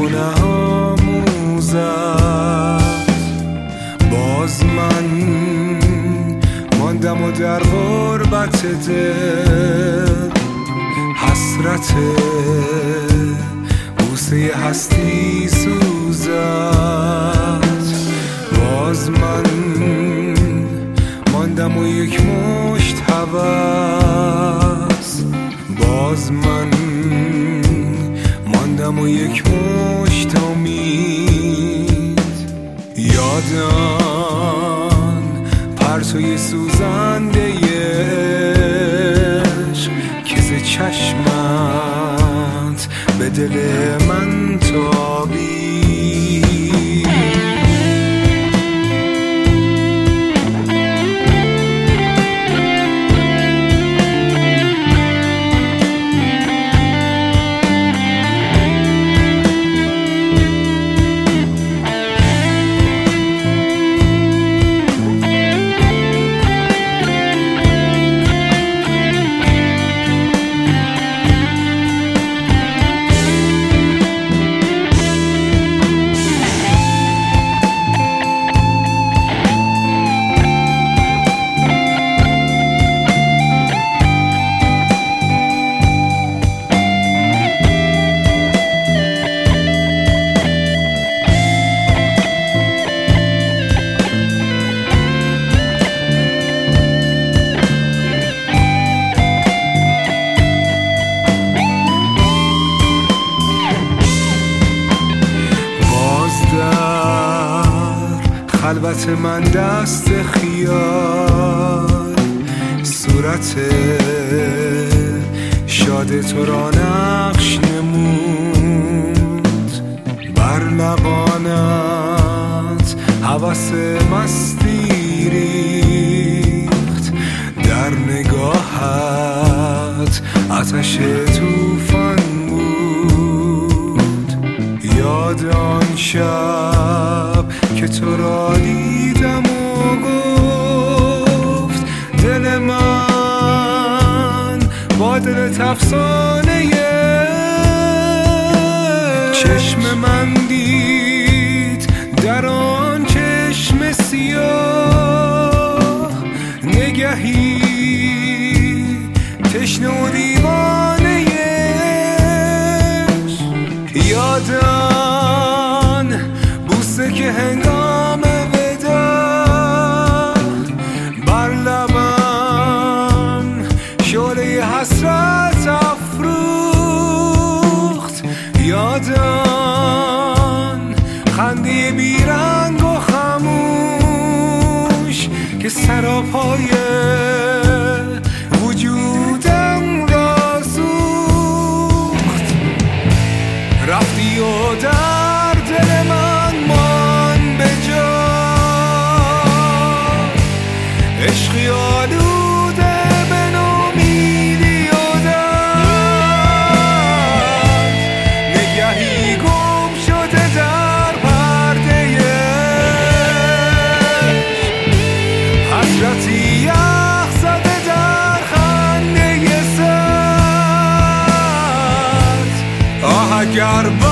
شونه آموزد. باز من ماندم و در غربت دل حسرت بوسه هستی سوزد. باز من ماندم و یک مشت هوس. باز من ماندم و یک مشت امید. یادم پرتوی سوزنده عشق که ز چشمت به دل من تابید. خلوت من دست خیال صورت شاد تو را نقش نمود. بر لبانت هوس مستی ریخت. در نگاهت آتش طوفان بود. یاد آن شب که تو را دیدم و گفت دل من با دلت افسانه چشم من دید در آن چشم سیاه. نگهی تشنه و دیوانه یادم بوسه که هنگام ودا بر لبم شعله حسرت افروخت. یادم خنده بیرنگ و خموش که سراپای وجودم را سوخت. رفتی و در دل من مان به جا عشقی آلوده به نومیدی و درد. نگهی گم شده در پرده حسرتی یخ زده در خنده سرد. آه اگر